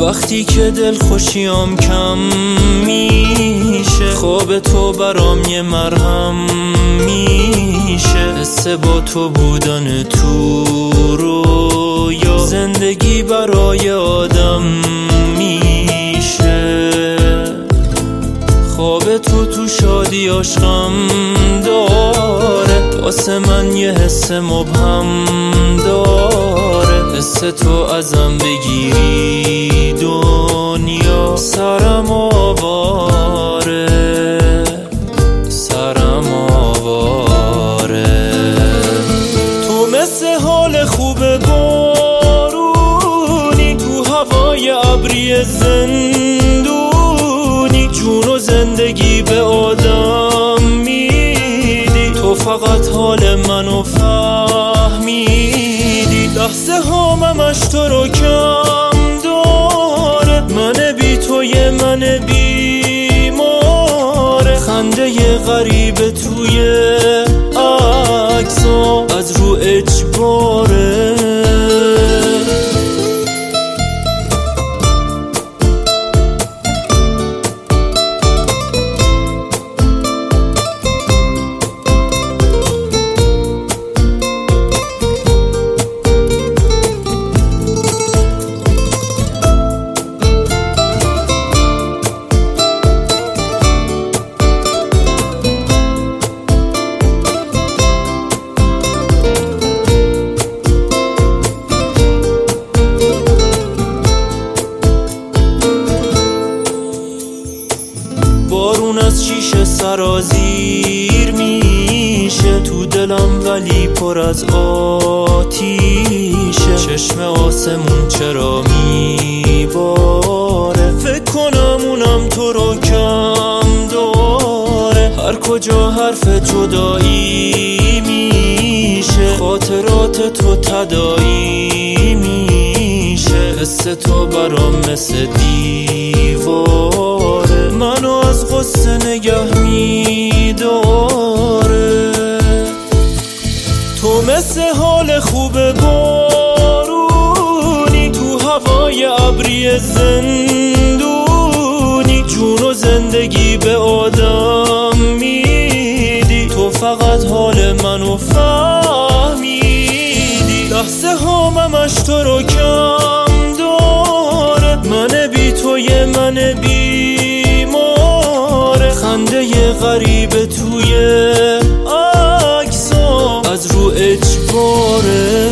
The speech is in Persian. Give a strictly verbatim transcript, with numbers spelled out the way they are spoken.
وقتی که دل خوشیام کم میشه، خواب تو برام یه مرهم میشه. حس با تو بودن تو رویا، زندگی برای آدم میشه. خواب تو تو شادی عشقم داره، واسه من یه حس مبهم داره. حس تو ازم بگیری دنیا سرم آواره، سرم آواره. تو مثل حال خوب بارونی، تو هوای ابری زندونی، جون و زندگی به آدم میدی. تو فقط حال منو فهمیدی، لحظه هاممش تو رو کم داره. من بی توی من بیماره، خنده ی غریب توی عکسا از رو اجباره. بارون از شیشه سرازیر میشه تو دلم، ولی پر از آتیشه. چشم آسمون چرا میباره، فکر کنم اونم تو رو کم داره. هر کجا حرف جدایی میشه، خاطرات تو تدایی میشه. حس تو برام مثل دیواره، منو از غصه نگه میداره. تو مثل حال خوب بارونی، تو هوای ابری زندونی، جون و زندگی به آدم میدی. تو فقط حال منو فهمیدی، لحظه هاممش تو رو کم داره. من بی توی من بیماره، خنده ی غریب توی عکسا از رو اجباره.